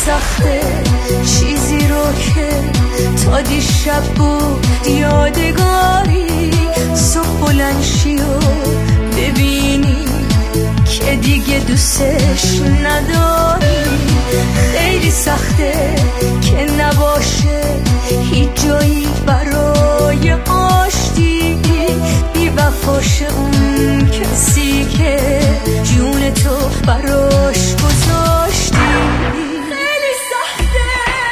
سخته چیزی رو که تا دیشب بود یادگاری، صبح بلند شی و ببینی که دیگه دوستش نداری. خیلی سخته که نباشه هیچ جایی برای آشتی، بی وفاشه اون کسی که جون تو براش گذاشتی. خیلی سخته،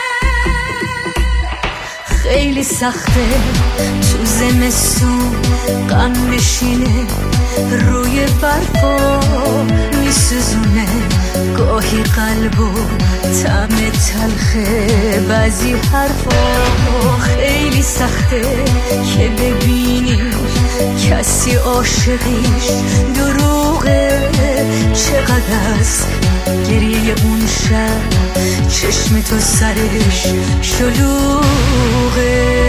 خیلی سخته تو زمستون غم بشینه روی برفا میسوزونه، گاهی قلبو طعم تلخه بعضی حرفا. خیلی سخته که ببینی کسی عاشقیش دروغه، چقدر از گریه اون شب چشم تو سرش شلوغه.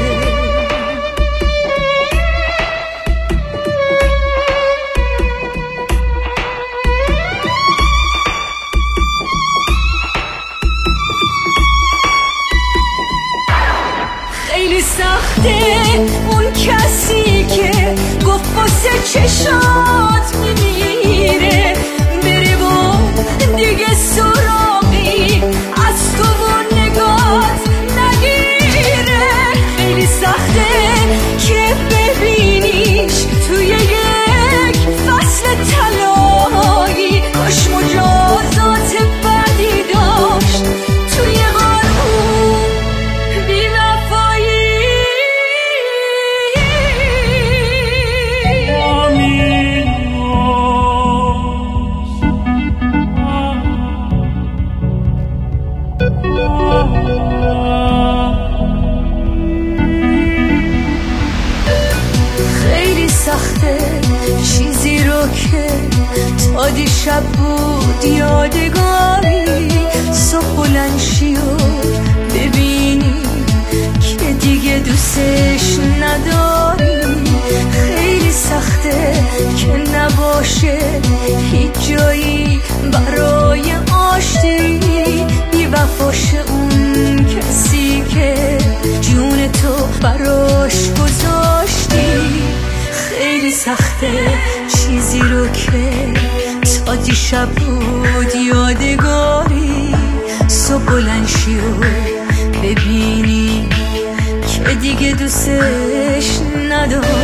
خیلی سخته اون کسی که گفت واسه چشات میمیره، بره و دیگه سراغی از تو و نگات نگیره. خیلی سخته که ببینیش توی یک فصل طلایی، کاش مجازات بدی داشت توی خیلی سخته چیزی رو که تا دیشب بود یادگاری، صبح بلند شی و ببینی که دیگه دوستش نداری. خیلی سخته که نباشه هیچ جایی برای آشتی، بی وفاشه اون کسی که جون تو براش گذاشتی. خیلی سخته چیزی رو که تا دیشب بود یادگاری، صبح بلند شی و ببینی که دیگه دوستش نداری.